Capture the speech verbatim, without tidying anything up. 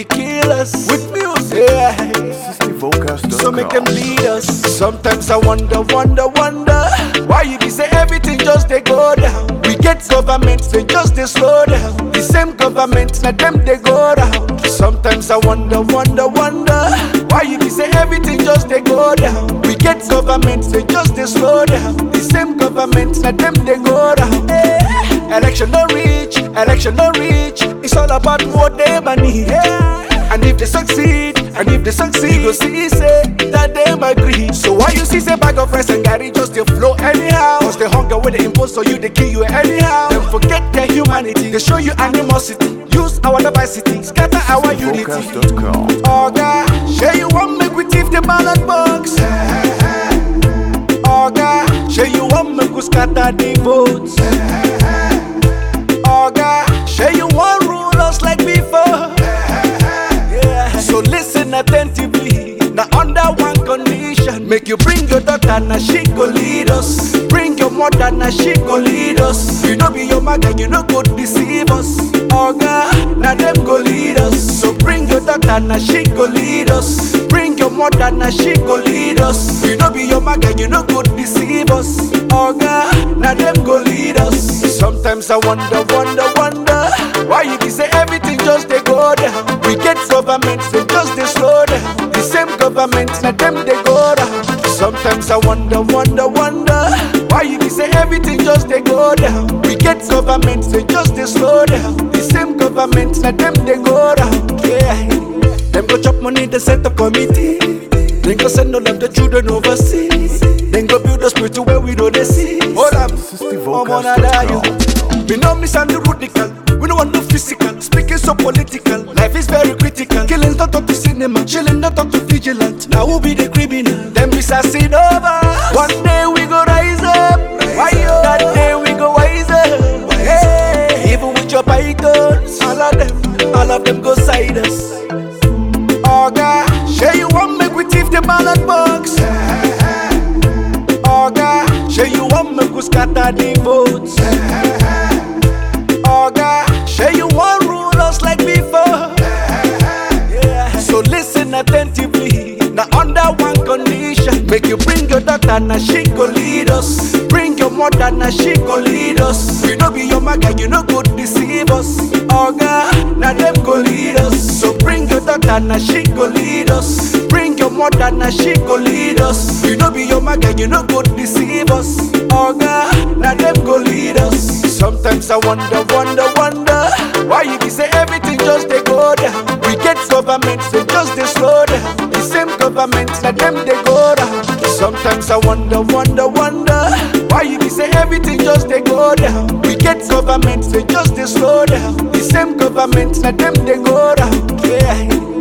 be killers with music. Yeah. So make them lead us. Sometimes I wonder, wonder, wonder why you be say everything just they go down. We get government, they just they slow down. The same government, now them they go down. Sometimes I wonder, wonder, wonder why you be say everything just they go down. We get government, they just they slow down. The same government, now them they go down. Hey. Election no reach, election no reach. It's all about what they money. Yeah. And if they succeed, and if they succeed, you go see say that they agree. So why you see say bag of rice and garri just they flow anyhow? Cause the hunger where they impose on you, they kill you anyhow. Then forget their humanity, they show you animosity. Use our diversity, scatter our unity. Oh God, share you want make we thief the ballot box. Oh God, share you want make we scatter the votes. Oh God, share you want rule us like before. So listen attentively, now under one condition. Make you bring your daughter, now she go lead us. Bring your mother, now she go lead us. You know be your maga, you know go deceive us. Oh God, now them go lead us. So bring your daughter, now she go lead us. Bring your mother, now she go lead us. You know be your maga, you know go deceive us. Oh God, now them go lead us. Sometimes I wonder, wonder, wonder why you be say everything just they go down. We get government, they just they slow down. The same government, now them they go down. Sometimes I wonder, wonder, wonder why you be say everything just they go down. We get government, they just they slow down. The same government, now them they go down. Yeah, them go chop money, they set up committee. Then go send all of the children overseas. Then go build a spirit where we know they see. Hold up, I'm on a dial. We know miss and the radical. We don't want no physical. Speaking so political. Life is very critical. Killing don't talk to cinema. Chilling don't talk to vigilant. Now who be the criminal? Them miss a sin over. One day we go rise up. Why yo? That day we go wise up. Hey, even with your pythons, all of them, all of them go side us. Oh God, share you want make we thief the ballot box. Oh God, share you want make we scatter the votes. Oh God, share you want rule us like before. Yeah. So listen attentively, now under one condition. Make you bring your daughter, now she go lead us. Bring your mother, now she go lead us. You know be your maga, you know go deceive us. Oh God, now them go lead us. So bring your daughter, now she go lead us. Bring your mother, now she go lead us. You know be your maga, you know go deceive us. Oh God, now them go lead us. Sometimes I wonder, wonder, wonder why you be say everything just they go down. We get government, they just they slow down. The same government, now them they go down. Sometimes I wonder, wonder, wonder why you be say everything just they go down. We get government, they just they slow down. The same government, now them they go down. Yeah.